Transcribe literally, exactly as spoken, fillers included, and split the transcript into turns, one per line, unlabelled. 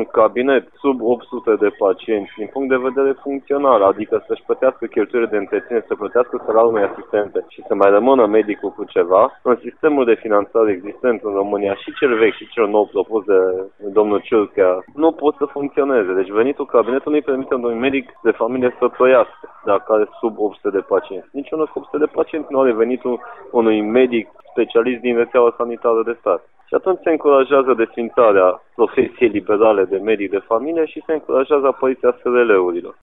cabinet sub opt sute de pacienți din punct de vedere funcțional, adică să-și plătească cheltuielile de întreținere, să plătească salariul unei asistente și să mai rămână medicul cu ceva, în sistemul de finanțare existent în România, și cel vechi și cel nou propus de domnul Ciurchea, nu pot să funcționeze. Deci venitul cabinetului nu-i permite unui medic de familie să trăiască, dacă are sub opt sute de pacienți. Niciunul sub opt sute de pacienți nu are venitul unui medic specialist din rețeaua sanitară de stat. Și atunci se încurajează desfințarea profesiei liberale de medic de familie și se încurajează apariția S R L-urilor.